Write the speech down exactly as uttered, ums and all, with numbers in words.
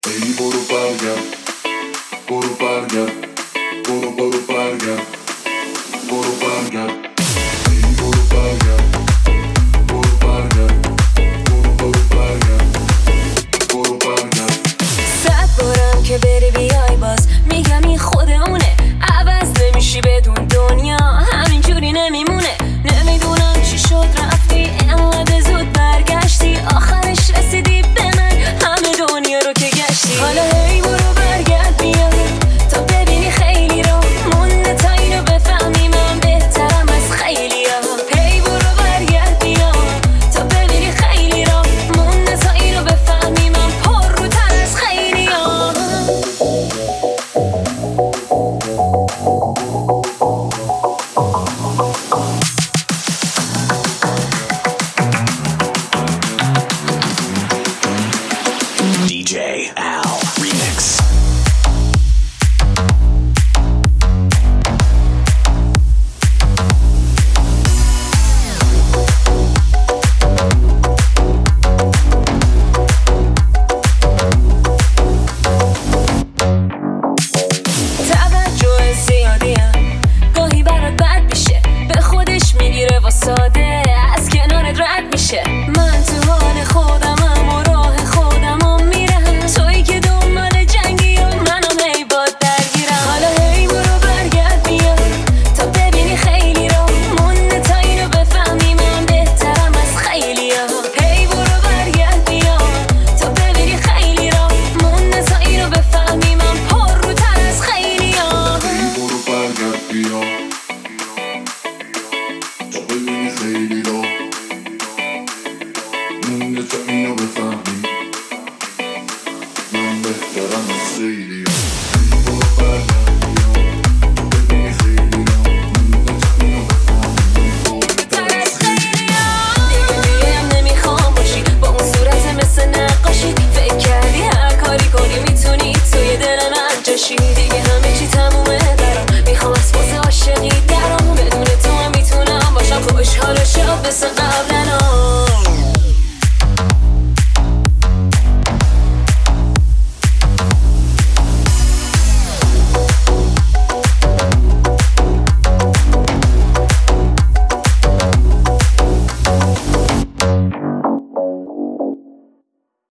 ای برو برگرد، برو برگرد، برو برو برگرد، برو برگرد. ای برو برگرد، برو برگرد، برو برو برگرد، برو برگرد. صد بارم که بری بیای باز میگم این خود اونه، عوض نمیشی بدون دنیا همینجوری نمیمونه. نمیدونم چی شد رفتی انقدر زود برگشتی، آخرش رسیدی به من همه دنیا رو که گشتی. حالا هی برو برگرد بیا تا ببینی خیلی را مونده تا اینو بفهمی من بهترم از خیلی ها. هی برو برگرد بیا تا ببینی خیلی را مونده تا اینو بفهمی من پر رو تر از خیلی ها. دی جی Al Remix. توجه زیادیم گاهی برات بد میشه، به خودش میگیره و ساده از کنارت رد میشه. من تو حال خودمم و راه خودمم میرم، تویی که دنبال جنگی و منم هی باد درگیرم. حالا هی برو برگرد بیا تا ببینی خیلی را مونده تا اینو بفهمی من بهترم از خیلی ها. هی برو برگرد بیا تا ببینی خیلی را مونده تا اینو بفهمی من پر رو تر از خیلی ها. ای برو برگرد بیا تا ببینی خیلی را مونده تا اینو بفهمی من بهترم از خیلی